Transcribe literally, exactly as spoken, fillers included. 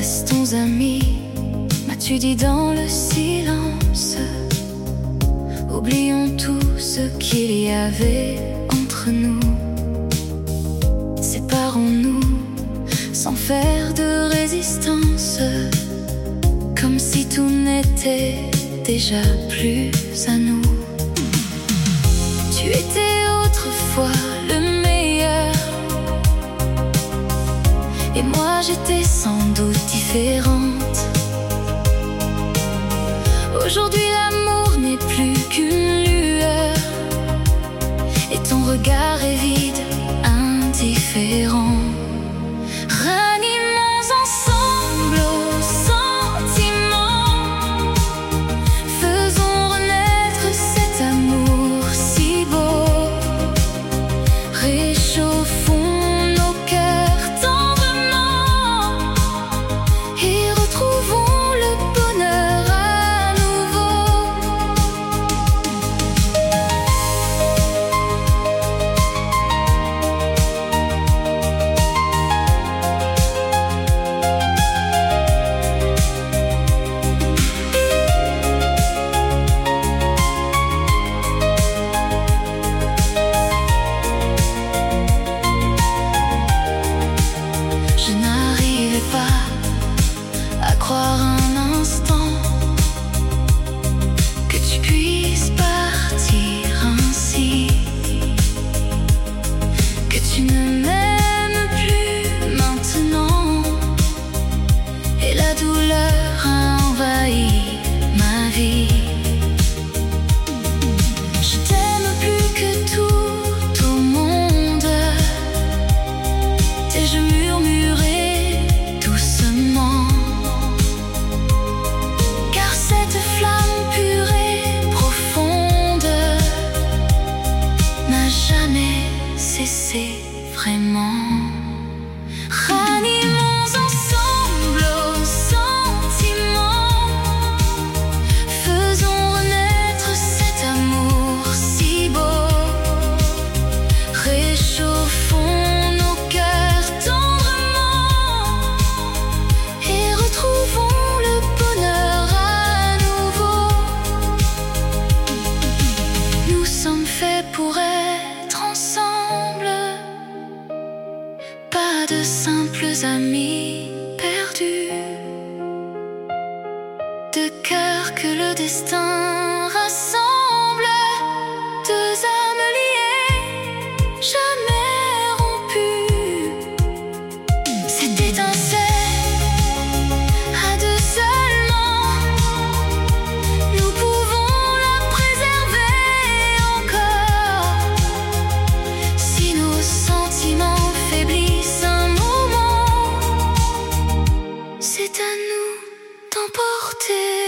Restons amis, m'as-tu dit dans le silence. Oublions tout ce qu'il y avait entre nous. Séparons-nous sans faire de résistance, comme si tout n'était déjà plus à nous. Tu étais autrefois le meilleur, et moi j'étais sans doute différente. Aujourd'hui l'amour n'est plus qu'une lueur, et ton regard est vide, indifférent. Ranimons ensemble aux sentiments, faisons renaître cet amour si beau. Réchauffons nos cœurs tendrement et retrouvons le bonheur à nouveau. Je n'arrivais pas à croire un instant que tu puisses partir ainsi, que tu ne m'aimes plus maintenant, et la douleur a envahi ma vie. Je t'aime plus que tout au monde, t'ai-je murmuré doucement, car cette flamme pure et profonde n'a jamais cessé vraiment. Ranimons ensemble aux sentiments, faisons renaître cet amour si beau. Réchauffons nos cœurs tendrement et retrouvons le bonheur à nouveau. Nous sommes faits pour être ensemble, pas de simples amis perdus, deux cœurs que le destin rassemble, deux âmes liées, jamais rompues. Cette étincelle à deux seulement, nous pouvons la préserver encore. Si nos sentiments faiblissent un moment, c'est à nous d'emporter.